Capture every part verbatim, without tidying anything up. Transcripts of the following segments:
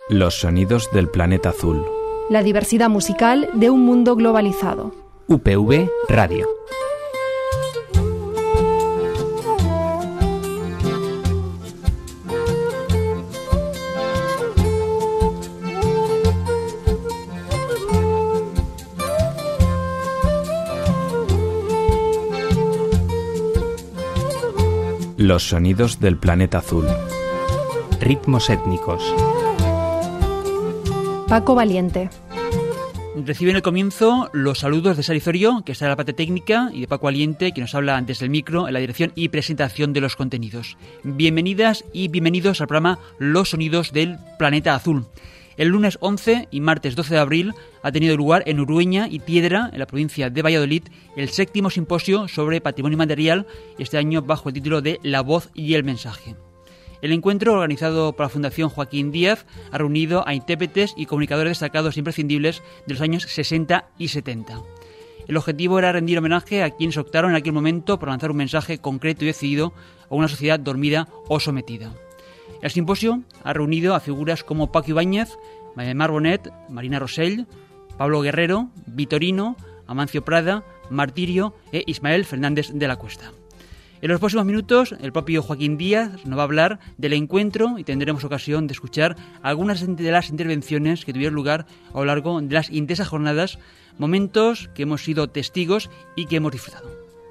Los sonidos del planeta azul. La diversidad musical de un mundo globalizado. U P V Radio. Los sonidos del planeta azul. Ritmos étnicos. Paco Valiente. Recibe en el comienzo los saludos de Sara Izorio, que está en la parte técnica, y de Paco Valiente, que nos habla desde el micro en la dirección y presentación de los contenidos. Bienvenidas y bienvenidos al programa Los sonidos del planeta azul. El lunes once y martes doce de abril ha tenido lugar en Urueña y Piedra, en la provincia de Valladolid, el séptimo simposio sobre patrimonio material, este año bajo el título de La voz y el mensaje. El encuentro, organizado por la Fundación Joaquín Díaz, ha reunido a intérpretes y comunicadores destacados e imprescindibles de los años sesenta y setenta. El objetivo era rendir homenaje a quienes optaron en aquel momento por lanzar un mensaje concreto y decidido a una sociedad dormida o sometida. El simposio ha reunido a figuras como Paco Ibáñez, Mar Bonet, Marina Rosell, Pablo Guerrero, Vitorino, Amancio Prada, Martirio e Ismael Fernández de la Cuesta. En los próximos minutos, el propio Joaquín Díaz nos va a hablar del encuentro y tendremos ocasión de escuchar algunas de las intervenciones que tuvieron lugar a lo largo de las intensas jornadas, momentos que hemos sido testigos y que hemos disfrutado.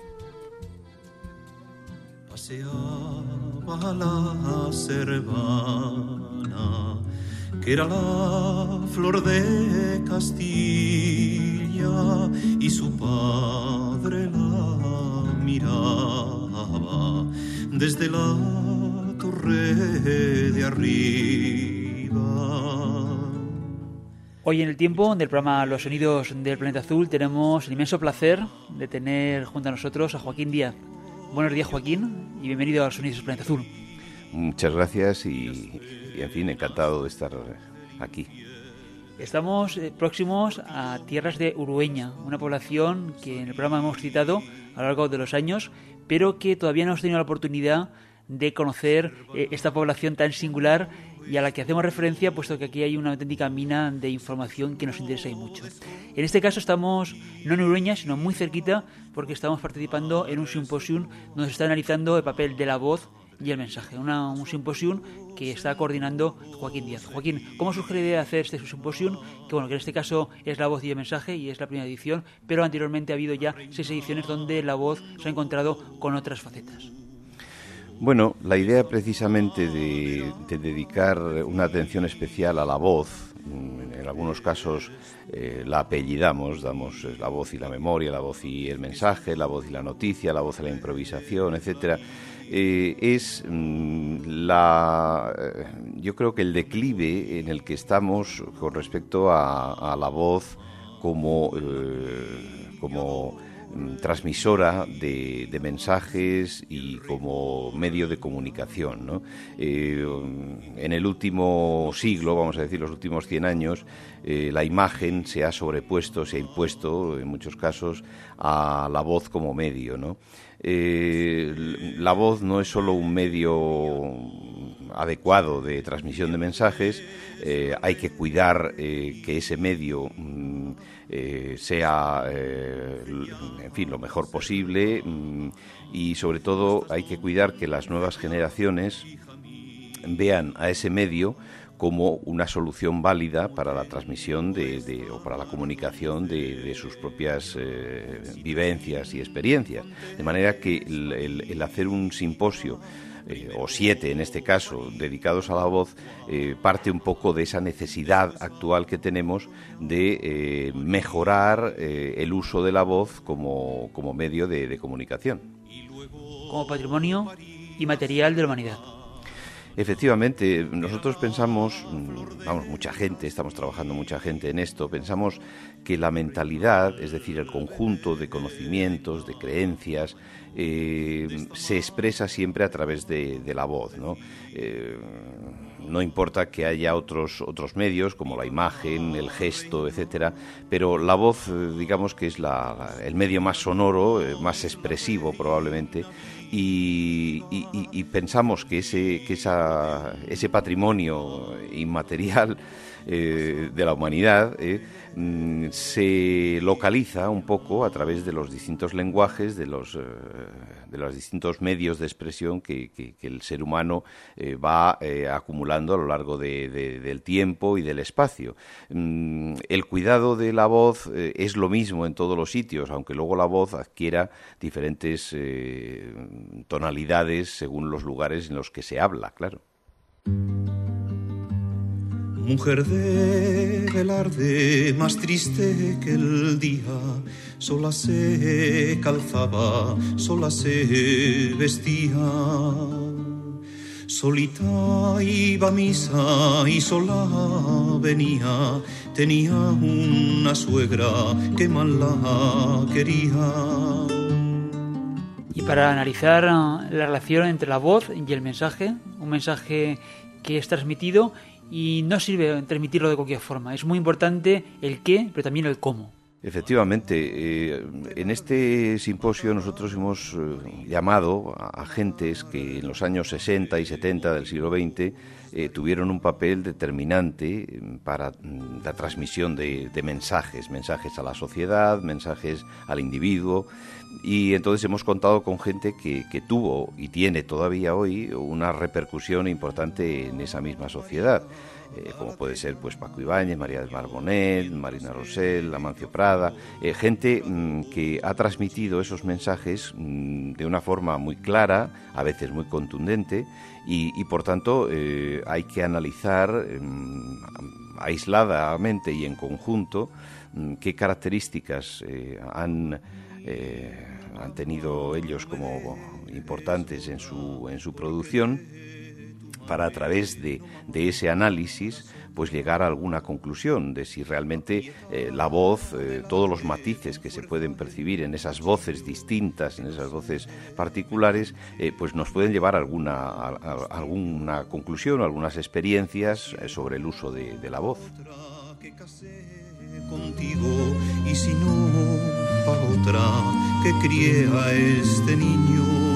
Paseaba la cervana, que era la flor de Castilla, y su padre la miraba desde la torre de arriba. Hoy en el tiempo del programa Los sonidos del planeta azul tenemos el inmenso placer de tener junto a nosotros a Joaquín Díaz. Buenos días, Joaquín, y bienvenido a Los sonidos del planeta azul. Muchas gracias y, y en fin, encantado de estar aquí. Estamos eh, próximos a tierras de Urueña, una población que en el programa hemos citado a lo largo de los años, pero que todavía no hemos tenido la oportunidad de conocer eh, esta población tan singular y a la que hacemos referencia, puesto que aquí hay una auténtica mina de información que nos interesa y mucho. En este caso estamos no en Urueña, sino muy cerquita, porque estamos participando en un simposium donde se está analizando el papel de la voz y el mensaje, una, un simposium que está coordinando Joaquín Díaz. Joaquín, ¿cómo surge la idea de hacer este simposium? Que bueno, que en este caso es la voz y el mensaje y es la primera edición, pero anteriormente ha habido ya seis ediciones donde la voz se ha encontrado con otras facetas. Bueno, la idea precisamente de, de dedicar una atención especial a la voz, en algunos casos eh, la apellidamos, damos la voz y la memoria, la voz y el mensaje, la voz y la noticia, la voz y la improvisación, etcétera. Eh, es mmm, la, eh, yo creo que el declive en el que estamos con respecto a, a la voz como, eh, como mm, transmisora de, de mensajes y como medio de comunicación, ¿no? Eh, en el último siglo, vamos a decir los últimos cien años, eh, la imagen se ha sobrepuesto, se ha impuesto en muchos casos a la voz como medio, ¿no? Eh, la voz no es solo un medio adecuado de transmisión de mensajes, eh, hay que cuidar eh, que ese medio mm, eh, sea, eh, en fin, lo mejor posible mm, y sobre todo hay que cuidar que las nuevas generaciones vean a ese medio como una solución válida para la transmisión de, de, o para la comunicación de, de sus propias eh, vivencias y experiencias. De manera que el, el, el hacer un simposio, eh, o siete en este caso, dedicados a la voz, eh, parte un poco de esa necesidad actual que tenemos de eh, mejorar eh, el uso de la voz como, como medio de, de comunicación. Como patrimonio inmaterial de la humanidad. Efectivamente, nosotros pensamos, vamos, mucha gente, estamos trabajando mucha gente en esto, pensamos que la mentalidad, es decir, el conjunto de conocimientos, de creencias, eh, se expresa siempre a través de, de la voz, ¿no? Eh, no importa que haya otros otros medios como la imagen, el gesto, etcétera, pero la voz, digamos que es la, el medio más sonoro, más expresivo probablemente, Y, y, y pensamos que ese, que esa, ese patrimonio inmaterial eh, de la humanidad eh, mm, se localiza un poco a través de los distintos lenguajes, de los, eh, de los distintos medios de expresión que, que, que el ser humano eh, va eh, acumulando a lo largo de, de, del tiempo y del espacio. Mm, el cuidado de la voz eh, es lo mismo en todos los sitios, aunque luego la voz adquiera diferentes eh, tonalidades según los lugares en los que se habla, claro. Mujer de velarde, más triste que el día, sola se calzaba, sola se vestía. Solita iba a misa y sola venía, tenía una suegra que mal la quería. Y para analizar la relación entre la voz y el mensaje, un mensaje que es transmitido y no sirve transmitirlo de cualquier forma. Es muy importante el qué, pero también el cómo. Efectivamente, eh, en este simposio nosotros hemos eh, llamado a agentes que en los años sesenta y setenta del siglo veinte eh, tuvieron un papel determinante para mm, la transmisión de, de mensajes, mensajes a la sociedad, mensajes al individuo, y entonces hemos contado con gente que, que tuvo y tiene todavía hoy una repercusión importante en esa misma sociedad. Eh, como puede ser pues Paco Ibáñez, María del Mar Bonet, Marina Rosell, Amancio Prada, eh, gente mmm, que ha transmitido esos mensajes mmm, de una forma muy clara, a veces muy contundente, y, y por tanto eh, hay que analizar mmm, aisladamente y en conjunto mmm, qué características eh, han, eh, han tenido ellos como importantes en su, en su producción, para a través de, de ese análisis pues llegar a alguna conclusión de si realmente eh, la voz, eh, todos los matices que se pueden percibir en esas voces distintas, en esas voces particulares, eh, pues nos pueden llevar a alguna, a, a, alguna conclusión, algunas experiencias eh, sobre el uso de, de la voz. Contigo, y si no, para otra que crié a este niño.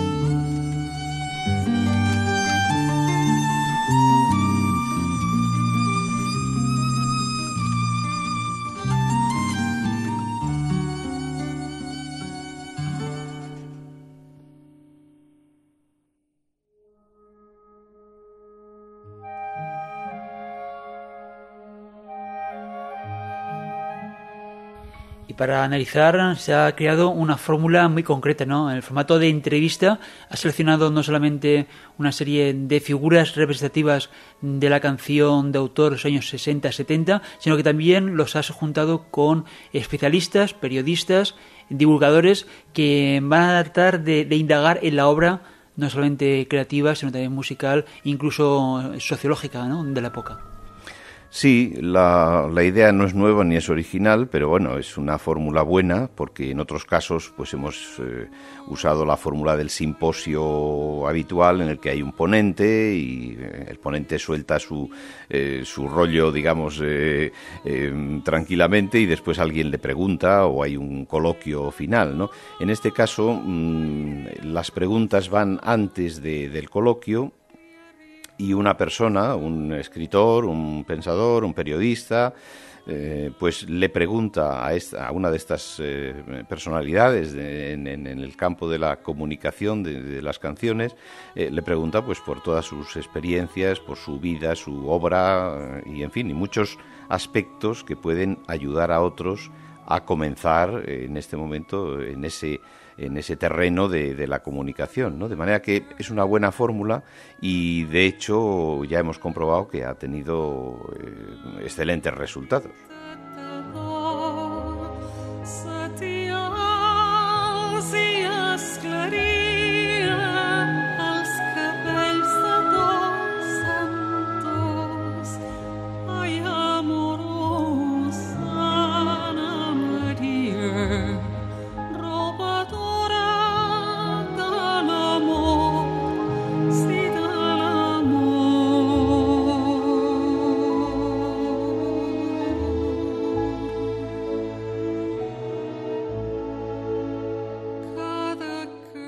Y para analizar se ha creado una fórmula muy concreta, ¿no? En el formato de entrevista ha seleccionado no solamente una serie de figuras representativas de la canción de autor de los años sesenta setenta, sino que también los has juntado con especialistas, periodistas, divulgadores que van a tratar de, de indagar en la obra no solamente creativa, sino también musical, incluso sociológica, ¿no?, de la época. Sí, la, la idea no es nueva ni es original, pero bueno, es una fórmula buena, porque en otros casos pues hemos eh, usado la fórmula del simposio habitual, en el que hay un ponente y eh, el ponente suelta su, eh, su rollo, digamos, eh, eh, tranquilamente, y después alguien le pregunta o hay un coloquio final, ¿no? En este caso, mmm, las preguntas van antes de, del coloquio, y una persona, un escritor, un pensador, un periodista, eh, pues le pregunta a, esta, a una de estas eh, personalidades de, en, en el campo de la comunicación de, de las canciones, eh, le pregunta pues por todas sus experiencias, por su vida, su obra, y en fin, y muchos aspectos que pueden ayudar a otros a comenzar eh, en este momento en ese en ese terreno de, de la comunicación, ¿no? De manera que es una buena fórmula y, de hecho, ya hemos comprobado que ha tenido eh, excelentes resultados.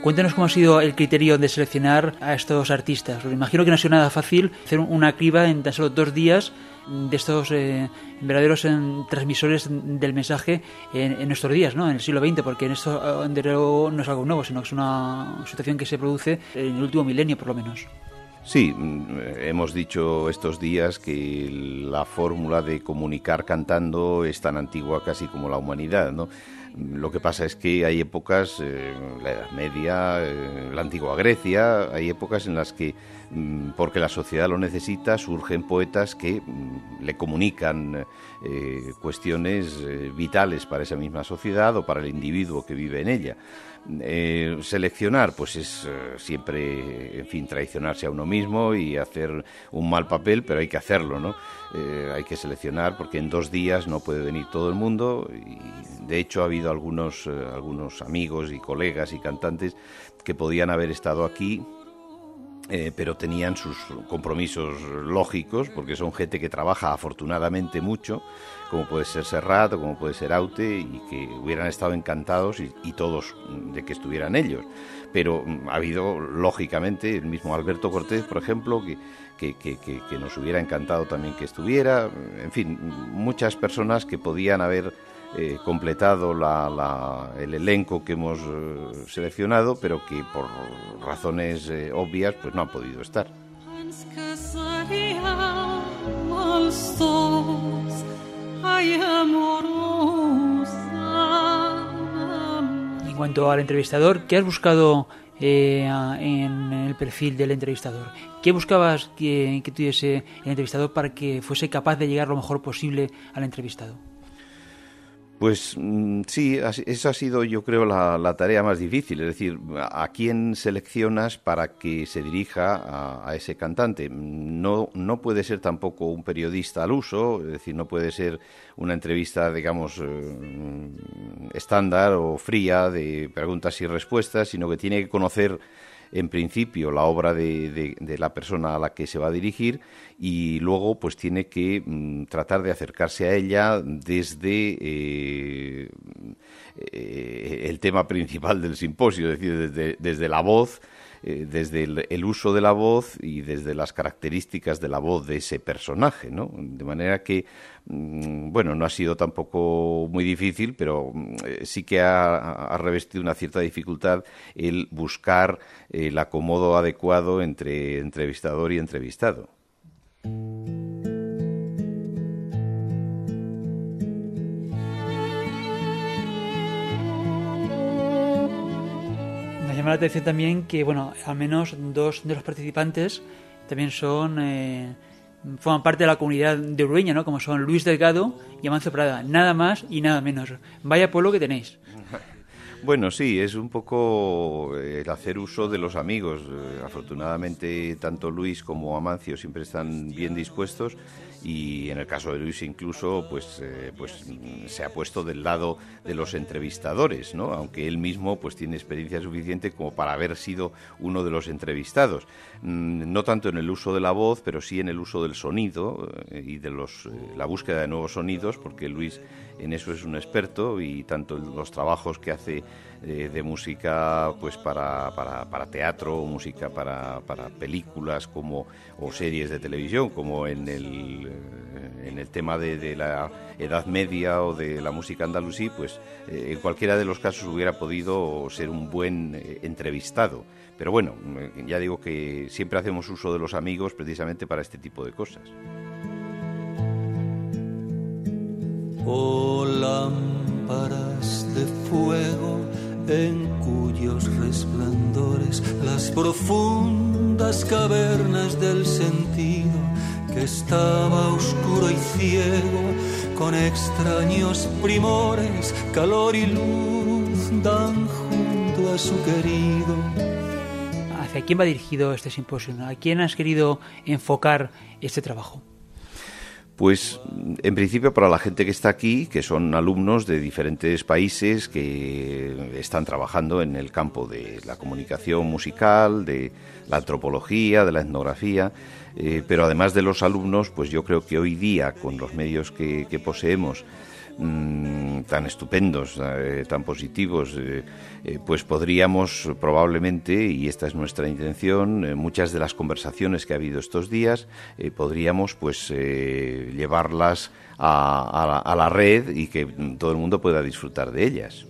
Cuéntanos cómo ha sido el criterio de seleccionar a estos artistas. Me imagino que no ha sido nada fácil hacer una criba en tan solo dos días de estos eh, verdaderos eh, transmisores del mensaje en, en nuestros días, ¿no? En el siglo veinte, porque en esto no es algo nuevo, sino que es una situación que se produce en el último milenio, por lo menos. Sí, hemos dicho estos días que la fórmula de comunicar cantando es tan antigua casi como la humanidad, ¿no? Lo que pasa es que hay épocas, eh, la Edad Media, eh, la antigua Grecia, hay épocas en las que, mm, porque la sociedad lo necesita, surgen poetas que mm, le comunican eh, cuestiones eh, vitales para esa misma sociedad o para el individuo que vive en ella. Eh, seleccionar, pues es eh, siempre, en fin, traicionarse a uno mismo y hacer un mal papel, pero hay que hacerlo, ¿no? Eh, hay que seleccionar porque en dos días no puede venir todo el mundo y de hecho ha habido algunos, eh, algunos amigos y colegas y cantantes que podían haber estado aquí, Eh, pero tenían sus compromisos lógicos, porque son gente que trabaja afortunadamente mucho, como puede ser Serrat o como puede ser Aute, y que hubieran estado encantados y, y todos de que estuvieran ellos. Pero ha habido, lógicamente, el mismo Alberto Cortés, por ejemplo, que, que, que, que, que nos hubiera encantado también que estuviera. En fin, muchas personas que podían haber Eh, completado la, la, el elenco que hemos eh, seleccionado, pero que por razones eh, obvias pues no han podido estar. En cuanto al entrevistador, ¿qué has buscado eh, en el perfil del entrevistador? ¿Qué buscabas que, que tuviese el entrevistador para que fuese capaz de llegar lo mejor posible al entrevistado? Pues sí, esa ha sido, yo creo, la, la tarea más difícil, es decir, a quién seleccionas para que se dirija a, a ese cantante. No, no puede ser tampoco un periodista al uso, es decir, no puede ser una entrevista, digamos, eh, estándar o fría de preguntas y respuestas, sino que tiene que conocer en principio la obra de, de, de la persona a la que se va a dirigir y luego pues tiene que mm, tratar de acercarse a ella desde eh, eh, el tema principal del simposio, es decir, desde, desde la voz, eh, desde el, el uso de la voz y desde las características de la voz de ese personaje, ¿no? De manera que, mm, bueno, no ha sido tampoco muy difícil, pero mm, sí que ha, ha revestido una cierta dificultad el buscar eh, el acomodo adecuado entre entrevistador y entrevistado. Me llama la atención también que, bueno, al menos dos de los participantes también son eh, forman parte de la comunidad de Urueña, ¿no? Como son Luis Delgado y Amancio Prada, nada más y nada menos. Vaya pueblo que tenéis. Bueno, sí, es un poco el hacer uso de los amigos. Afortunadamente, tanto Luis como Amancio siempre están bien dispuestos y en el caso de Luis incluso pues, eh, pues se ha puesto del lado de los entrevistadores, ¿no? Aunque él mismo pues tiene experiencia suficiente como para haber sido uno de los entrevistados. No tanto en el uso de la voz, pero sí en el uso del sonido eh, y de los, eh, la búsqueda de nuevos sonidos, porque Luis en eso es un experto y tanto los trabajos que hace eh, de música pues para, para, para teatro, música para, para películas como, o series de televisión, como en el, eh, en el tema de, de la Edad Media o de la música andalusí, pues eh, en cualquiera de los casos hubiera podido ser un buen eh, entrevistado. Pero bueno, ya digo que siempre hacemos uso de los amigos precisamente para este tipo de cosas. Oh, lámparas de fuego en cuyos resplandores las profundas cavernas del sentido que estaba oscuro y ciego con extraños primores, calor y luz dan junto a su querido. ¿Hacia quién va dirigido este simposio? ¿A quién has querido enfocar este trabajo? Pues en principio para la gente que está aquí, que son alumnos de diferentes países que están trabajando en el campo de la comunicación musical, de la antropología, de la etnografía, eh, pero además de los alumnos, pues yo creo que hoy día con los medios que, que poseemos, mmm, tan estupendos, eh, tan positivos, eh, eh, pues podríamos probablemente, y esta es nuestra intención, eh, muchas de las conversaciones que ha habido estos días, eh, podríamos pues eh, llevarlas a, a, la, a la red y que todo el mundo pueda disfrutar de ellas.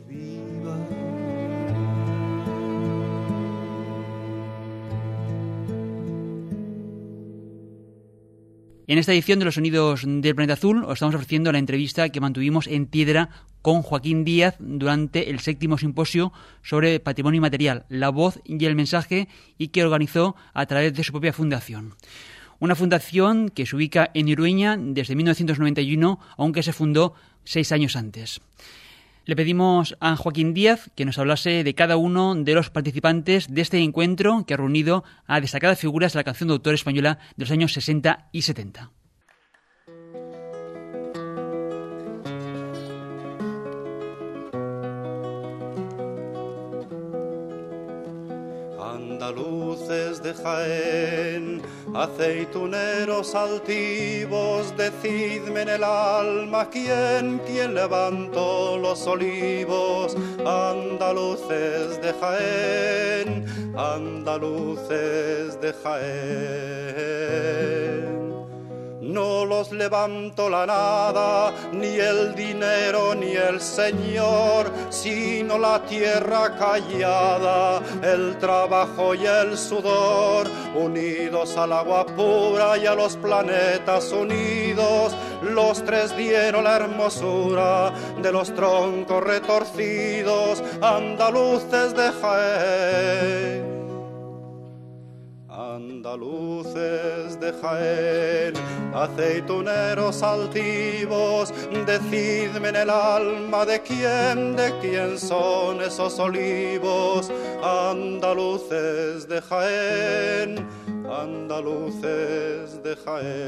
En esta edición de Los Sonidos del Planeta Azul os estamos ofreciendo la entrevista que mantuvimos en Piedra con Joaquín Díaz durante el séptimo simposio sobre patrimonio inmaterial, la voz y el mensaje, y que organizó a través de su propia fundación. Una fundación que se ubica en Irueña desde mil novecientos noventa y uno, aunque se fundó seis años antes. Le pedimos a Joaquín Díaz que nos hablase de cada uno de los participantes de este encuentro que ha reunido a destacadas figuras de la canción de autor española de los años sesenta y setenta. Andaluces de Jaén, aceituneros altivos, decidme en el alma quién, quién levantó los olivos. Andaluces de Jaén, andaluces de Jaén. No los levanto la nada, ni el dinero, ni el señor, sino la tierra callada, el trabajo y el sudor, unidos al agua pura y a los planetas unidos. Los tres dieron la hermosura de los troncos retorcidos, andaluces de Jaén. Andaluces de Jaén, aceituneros altivos, decidme en el alma de quién, de quién son esos olivos. Andaluces de Jaén, andaluces de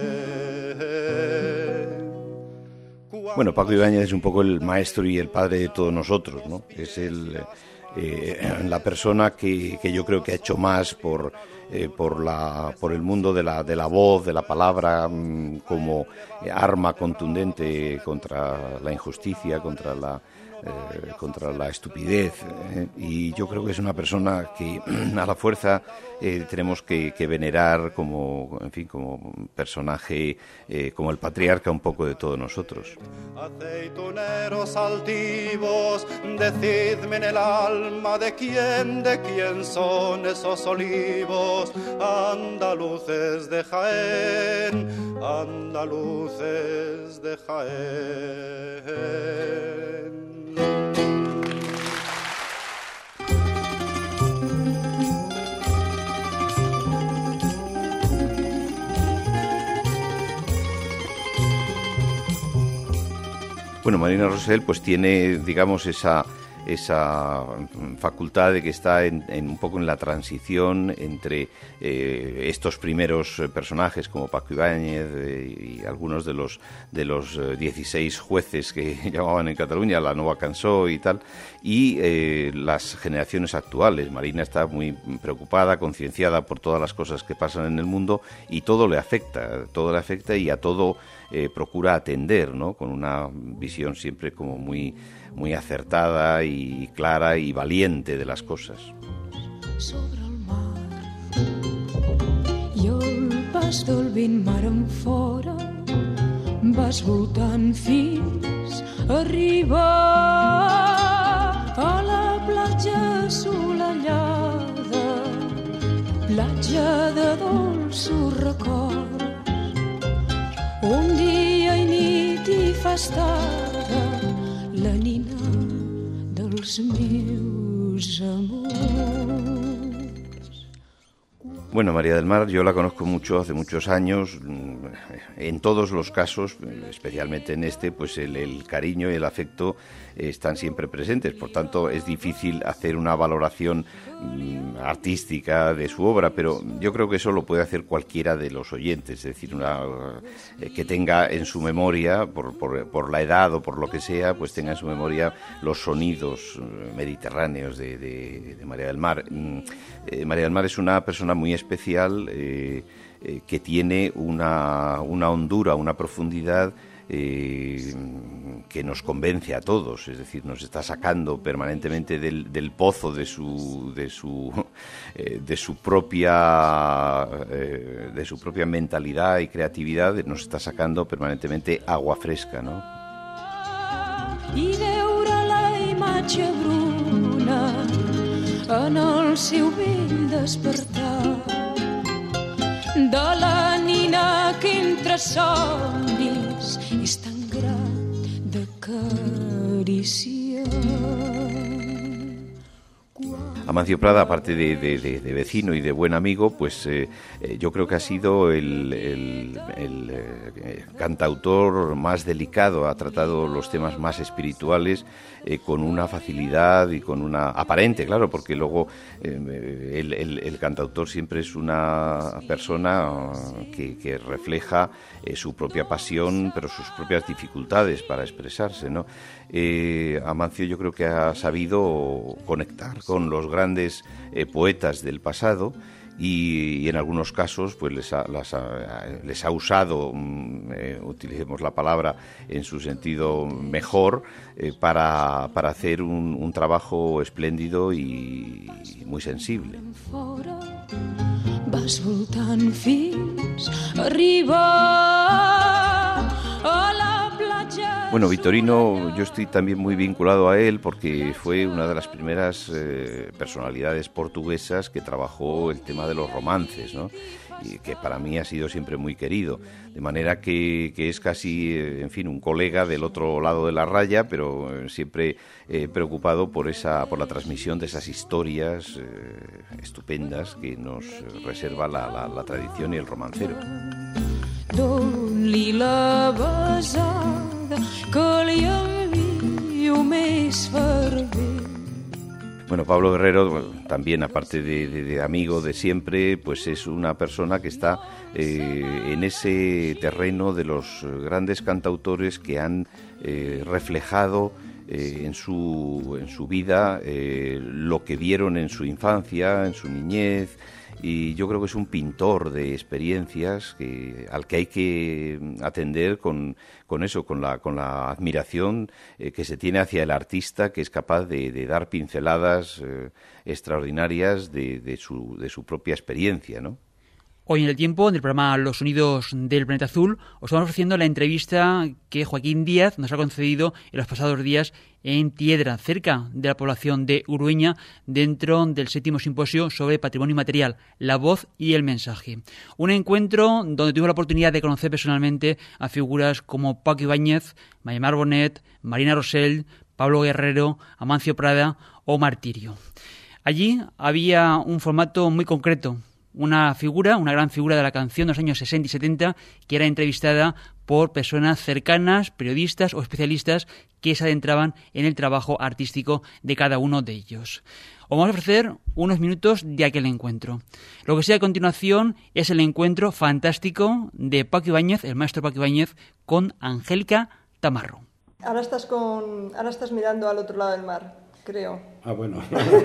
Jaén. Bueno, Paco Ibáñez es un poco el maestro y el padre de todos nosotros, ¿no? Es el, eh, la persona que, que yo creo que ha hecho más por... Eh, por la por el mundo de la de la voz, de la palabra, mmm, como eh, arma contundente contra la injusticia, contra la eh, contra la estupidez, eh, y yo creo que es una persona que a la fuerza eh, tenemos que, que venerar como, en fin, como personaje, eh, como el patriarca un poco de todos nosotros. Aceituneros altivos, decidme en el alma de quién, de quién son esos olivos. Andaluces de Jaén, andaluces de Jaén. Bueno, Marina Rosell pues tiene, digamos, esa esa facultad de que está en, en un poco en la transición entre eh, estos primeros personajes como Paco Ibáñez eh, y algunos de los de los eh, dieciséis jueces que llamaban en Cataluña, la Nova Cançó y tal, y eh, las generaciones actuales. Marina está muy preocupada, concienciada por todas las cosas que pasan en el mundo y todo le afecta, todo le afecta y a todo eh, procura atender, ¿no? Con una visión siempre como muy muy acertada y clara y valiente de las cosas. Sobre el mar i el pas del vent mar en fora vas voltant fins a arribar a la platja assolellada, platja de dolços records, on dia i nit hi fa estada la nina dels meus amors. Bueno, María del Mar, yo la conozco mucho, hace muchos años. En todos los casos, especialmente en este, pues el, el cariño y el afecto están siempre presentes. Por tanto, es difícil hacer una valoración mm, artística de su obra, pero yo creo que eso lo puede hacer cualquiera de los oyentes. Es decir, una, eh, que tenga en su memoria, por, por, por la edad o por lo que sea, pues tenga en su memoria los sonidos mediterráneos de, de, de María del Mar. Mm, eh, María del Mar es una persona muy especial, eh, eh, que tiene una, una hondura, una profundidad eh, que nos convence a todos, es decir, nos está sacando permanentemente del, del pozo de su de su eh, de su propia eh, de su propia mentalidad y creatividad, nos está sacando permanentemente agua fresca, ¿no? I veure la imatge bruna en el seu vell despertar de la nina que entre somnis és tan grat d'acariciar. Amancio Prada, aparte de, de, de, de vecino y de buen amigo, pues eh, eh, yo creo que ha sido el, el, el eh, cantautor más delicado, ha tratado los temas más espirituales eh, con una facilidad y con una aparente, claro, porque luego eh, el, el, el cantautor siempre es una persona que, que refleja eh, su propia pasión, pero sus propias dificultades para expresarse, ¿no? Eh, Amancio yo creo que ha sabido conectar con los grandes eh, poetas del pasado y, y en algunos casos pues les ha, las ha, les ha usado, eh, utilicemos la palabra en su sentido mejor, eh, para, para hacer un, un trabajo espléndido y, y muy sensible. Vas voltant fins a arribar a la platja. Bueno, Vitorino, yo estoy también muy vinculado a él porque fue una de las primeras eh, personalidades portuguesas que trabajó el tema de los romances, ¿no? Y que para mí ha sido siempre muy querido, de manera que, que es casi, eh, en fin, un colega del otro lado de la raya, pero eh, siempre eh, preocupado por esa, por la transmisión de esas historias eh, estupendas que nos reserva la, la, la tradición y el romancero. Doni la besada que li envio més fervent. Bueno, Pablo Guerrero, también aparte de, de, de amigo de siempre, pues es una persona que está eh, en ese terreno de los grandes cantautores que han eh, reflejado eh, en, su, en su vida eh, lo que vieron en su infancia, en su niñez. Y yo creo que es un pintor de experiencias que, al que hay que atender con, con eso, con la, con la admiración eh, que se tiene hacia el artista, que es capaz de, de dar pinceladas eh, extraordinarias de, de, su, de su propia experiencia, ¿no? Hoy en El Tiempo, en el programa Los Sonidos del Planeta Azul, os estamos ofreciendo la entrevista que Joaquín Díaz nos ha concedido en los pasados días en Tiedra, cerca de la población de Urueña, dentro del séptimo simposio sobre patrimonio inmaterial, la voz y el mensaje. Un encuentro donde tuve la oportunidad de conocer personalmente a figuras como Paco Ibáñez, Mayamar Bonet, Marina Rosell, Pablo Guerrero, Amancio Prada o Martirio. Allí había un formato muy concreto, una figura, una gran figura de la canción de los años sesenta y setenta, que era entrevistada por personas cercanas, periodistas o especialistas que se adentraban en el trabajo artístico de cada uno de ellos. Os vamos a ofrecer unos minutos de aquel encuentro. Lo que sigue a continuación es el encuentro fantástico de Paco Ibáñez, el maestro Paco Ibáñez, con Angélica Tamarro. Ahora estás, con, ahora estás mirando al otro lado del mar, creo. Ah, bueno.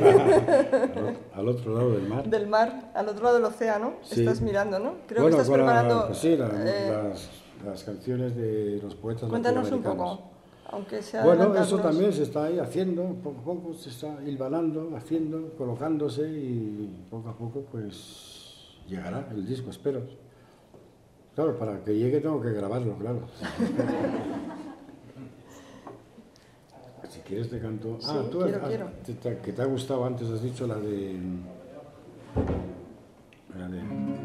Al otro lado del mar. Del mar, al otro lado del océano, sí. Estás mirando, ¿no? Creo bueno, que estás preparando... Pues sí, la, eh, las, las canciones de los poetas cuéntanos un latinoamericanos. poco, aunque sea... Bueno, eso también se está ahí haciendo, poco a poco se está hilvanando, haciendo, colocándose y poco a poco pues llegará el disco, espero. Claro, para que llegue tengo que grabarlo, claro. Si quieres te canto... Sí, ah, tú quiero, has, quiero. Te, te, que te ha gustado antes, has dicho la de... La de...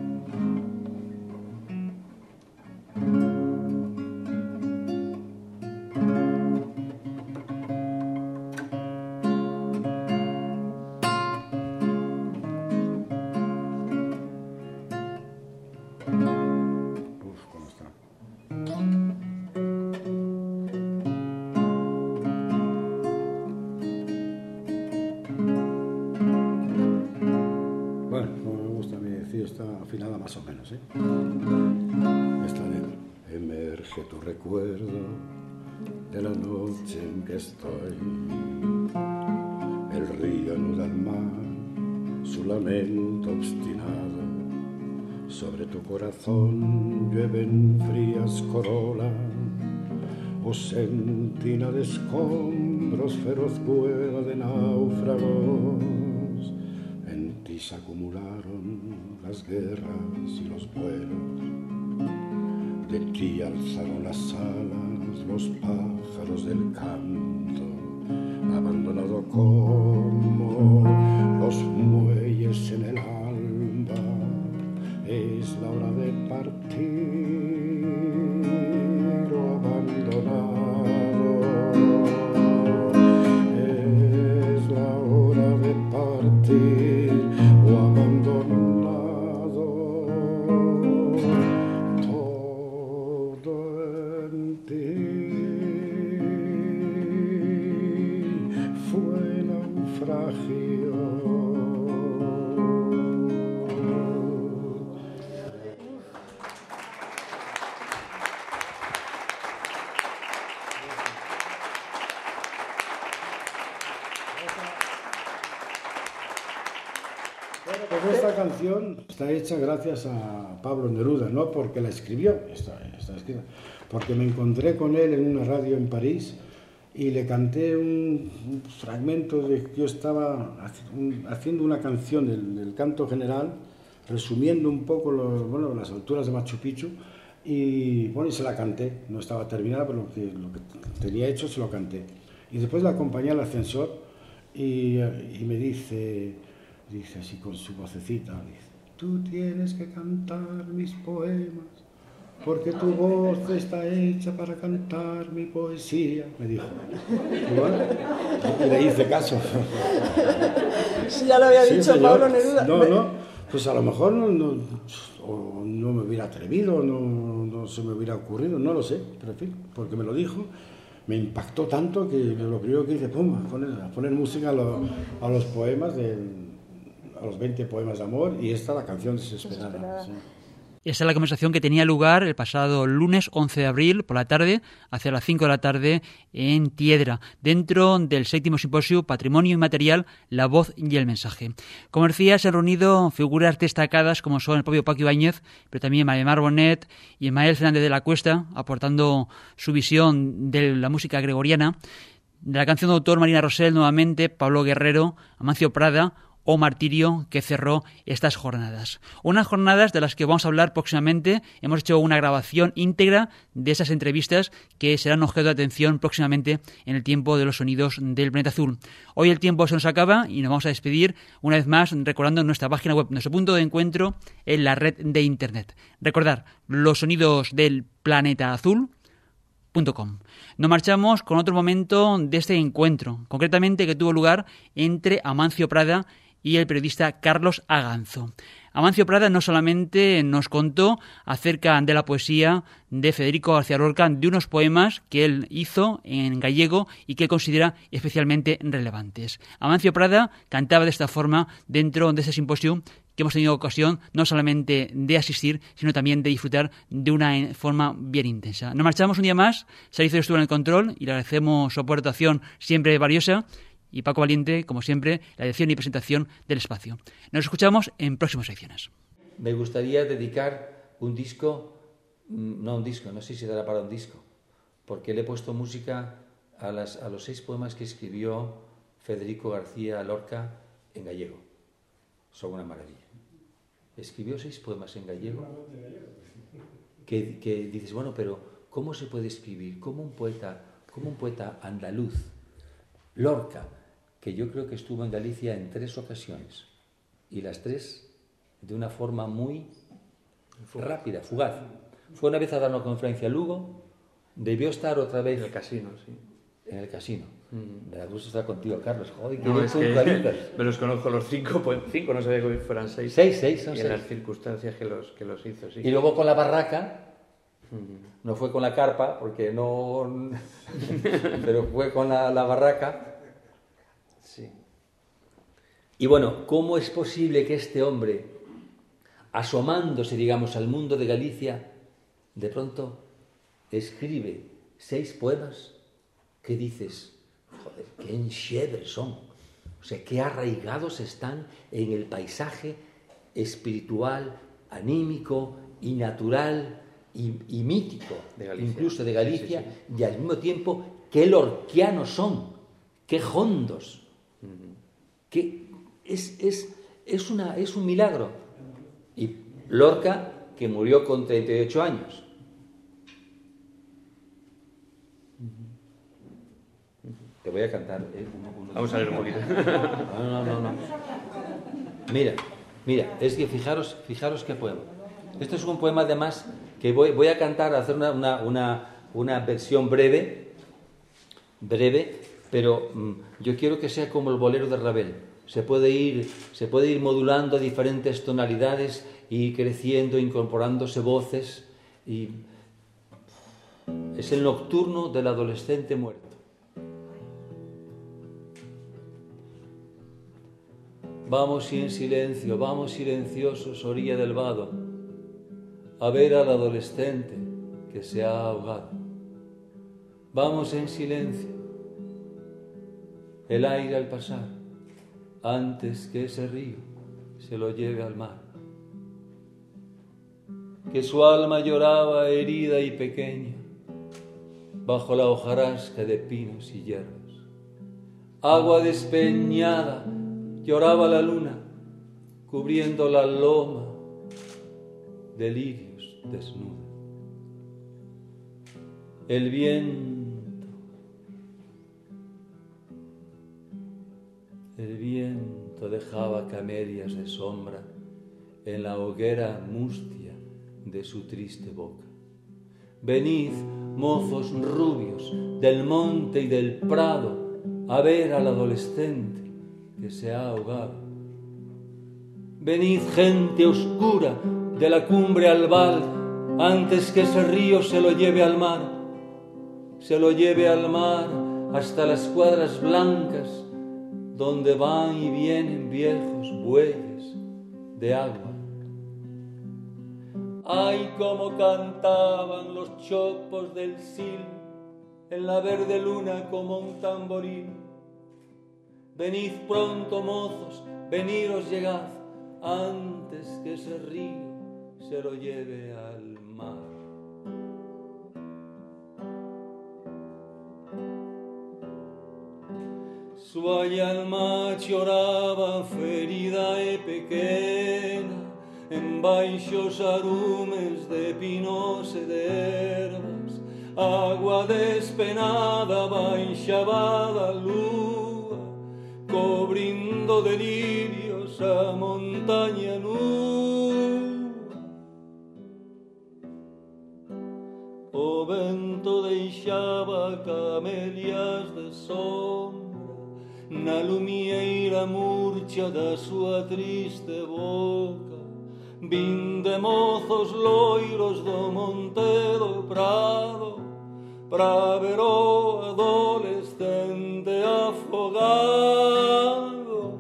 Uf, ¿cómo está? Está afinada más o menos, ¿eh? Esta de emerge tu recuerdo de la noche en que estoy. El río anuda al mar su lamento obstinado. Sobre tu corazón llueven frías corolas. sentina de escombros, feroz cueva de náufragos. En ti se acumularon las guerras y los vuelos. De ti alzaron las alas los pájaros del canto, abandonado como los muelles en el alba. Es la hora de partir o abandonado. Es la hora de partir o abandonado. Todo en ti fue naufragio. Esta canción está hecha gracias a Pablo Neruda, no porque la escribió, está, está escrita, porque me encontré con él en una radio en París y le canté un, un fragmento de que yo estaba haciendo una canción del, del canto general, resumiendo un poco los, bueno, las alturas de Machu Picchu, y bueno, y se la canté, no estaba terminada, pero lo que, lo que tenía hecho se lo canté. Y después la acompañé al ascensor y, y me dice... Dice así con su vocecita, dice, tú tienes que cantar mis poemas, porque tu voz está hecha para cantar mi poesía, me dijo. Y bueno, y le hice caso. Si ya lo había Sí, dicho señor. Pablo Neruda. No, no, pues a lo mejor no, no, o no me hubiera atrevido, no, no se me hubiera ocurrido, no lo sé, pero en fin, porque me lo dijo. Me impactó tanto que lo primero que hice, pum, a poner, a poner música a, lo, a los poemas del... a los veinte poemas de amor, y esta la canción Desesperada. Desesperada. Sí. Esa es la conversación que tenía lugar el pasado lunes once de abril por la tarde, hacia las cinco de la tarde, en Tiedra, dentro del séptimo simposio Patrimonio Inmaterial, la voz y el mensaje. Como decía, se han reunido figuras destacadas como son el propio Paco Ibáñez, pero también Marimar Bonet y Ismael Fernández de la Cuesta, aportando su visión de la música gregoriana, de la canción de autor Marina Rosell nuevamente, Pablo Guerrero, Amancio Prada o Martirio, que cerró estas jornadas. Unas jornadas de las que vamos a hablar próximamente. Hemos hecho una grabación íntegra de esas entrevistas que serán objeto de atención próximamente en el tiempo de los sonidos del planeta azul. Hoy el tiempo se nos acaba y nos vamos a despedir una vez más recordando nuestra página web, nuestro punto de encuentro en la red de internet. Recordar los sonidos del planeta azul. .com. Nos marchamos con otro momento de este encuentro, concretamente que tuvo lugar entre Amancio Prada y el periodista Carlos Aganzo. Amancio Prada no solamente nos contó acerca de la poesía de Federico García Lorca, de unos poemas que él hizo en gallego y que considera especialmente relevantes. Amancio Prada cantaba de esta forma dentro de ese simposio que hemos tenido ocasión no solamente de asistir, sino también de disfrutar de una forma bien intensa. Nos marchamos un día más, Salizo estuvo en el control y le agradecemos su aportación siempre valiosa, y Paco Valiente, como siempre, la edición y presentación del espacio. Nos escuchamos en próximas ediciones. Me gustaría dedicar un disco, no un disco, no sé si dará para un disco, porque le he puesto música a, las, a los seis poemas que escribió Federico García Lorca en gallego. Son una maravilla. Escribió seis poemas en gallego que, que dices, bueno, pero ¿cómo se puede escribir? ¿Cómo un poeta, cómo un poeta andaluz, Lorca, que yo creo que estuvo en Galicia en tres ocasiones, y las tres de una forma muy fugaz. rápida, fugaz. Fue una vez a dar una conferencia a Lugo, debió estar otra vez... En el casino, sí. En el casino. Mm. Me da gusto estar contigo, Carlos. Joder, no, es que me los conozco los cinco, pues cinco, no sabía que fueran seis. Seis, seis, son y seis. en las circunstancias que los, que los hizo, sí. Y luego con la barraca, mm. no fue con la carpa, porque no... pero fue con la, la barraca. Sí. Y bueno, ¿cómo es posible que este hombre, asomándose, digamos, al mundo de Galicia, de pronto escribe seis poemas que dices, joder, qué enxebres son, o sea, qué arraigados están en el paisaje espiritual, anímico y natural y, y mítico, de Galicia. incluso de Galicia, sí, sí, sí. y al mismo tiempo qué lorquianos son, qué hondos, uh-huh. que es, es, es, una, es un milagro. Y Lorca, que murió con treinta y ocho años. Te voy a cantar. ¿eh? Uno, uno, Vamos a ver un poquito. No, no, no, no. Mira, mira, es que fijaros, fijaros qué poema. Esto es un poema además que voy, voy a cantar, a hacer una, una, una, una versión breve, breve, pero mmm, yo quiero que sea como el bolero de Ravel. Se puede ir, se puede ir modulando a diferentes tonalidades y creciendo, incorporándose voces. Y es el nocturno del adolescente muerto. Vamos en silencio, vamos silenciosos, orilla del vado, a ver al adolescente que se ha ahogado. Vamos en silencio, el aire al pasar, antes que ese río se lo lleve al mar. Que su alma lloraba herida y pequeña, bajo la hojarasca de pinos y hierbas. Agua despeñada, lloraba la luna, cubriendo la loma de lirios desnuda. El viento, el viento dejaba camelias de sombra en la hoguera mustia de su triste boca. Venid, mozos rubios del monte y del prado, a ver al adolescente que se ha ahogado. Venid, gente oscura de la cumbre albal, antes que ese río se lo lleve al mar, se lo lleve al mar hasta las cuadras blancas, donde van y vienen viejos bueyes de agua. Ay, cómo cantaban los chopos del sil en la verde luna como un tamboril. Venid pronto, mozos, veniros, llegad, antes que ese río se lo lleve al mar. Su alma lloraba ferida e pequena, en baixos arumes de pinos e de ervas, agua despenada baixaba da lúa, cobrindo de lirios a montaña nua. O vento deixaba camelias de sombra na lumieira murcha da súa triste boca. Vinde mozos loiros do monte do prado pra ver o adolescente afogado.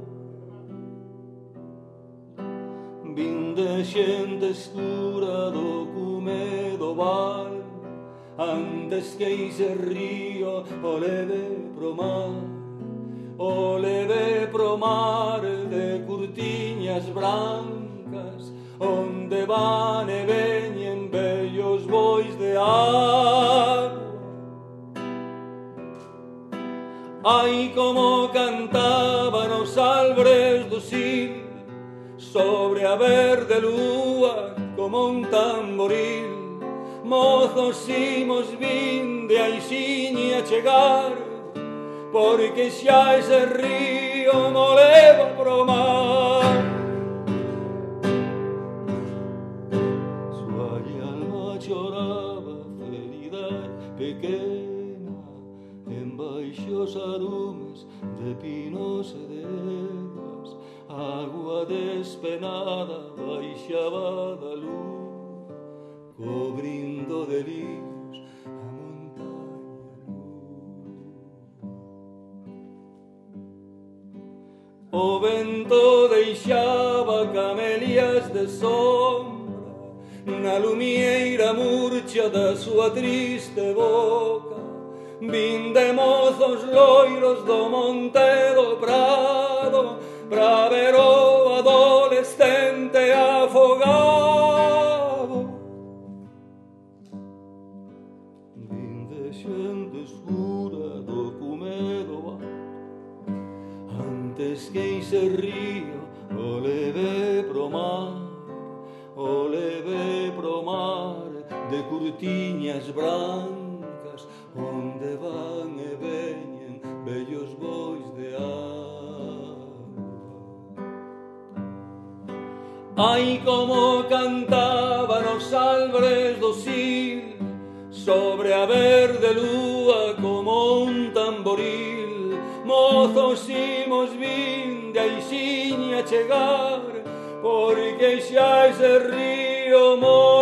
Vinde xente escura do cume do val, antes que ise río o leve pro mar, o leve pro mar de curtiñas brancas, onde van e veñen bellos bois de agua. Ai, como cantaban os albres do sil sobre a verde lúa como un tamboril. Mozos, imos vinde a ixiña chegar, porque xa ese río mo leva pro mar. Súa alma choraba ferida pequena en baixos arumes de pinos e de ervas, agua despenada baixaba da luz, cobrindo de lirios a montaña luz. O vento deixaba camelias de sombra na lumieira murcha da súa triste boca. Vinde mozos loiros do monte do prado pra ver o adolescente afogado. xente escura do Cumedo va. Antes que ese río o leve pro mar, o leve pro mar de curtiñas brancas, onde van e veñen bellos bois de auga. Ai, como cantaban os albres do Sil sobre a verde lúa como un tamboril. Mozos, imos vinde aixiña chegar, porque xa ese río mo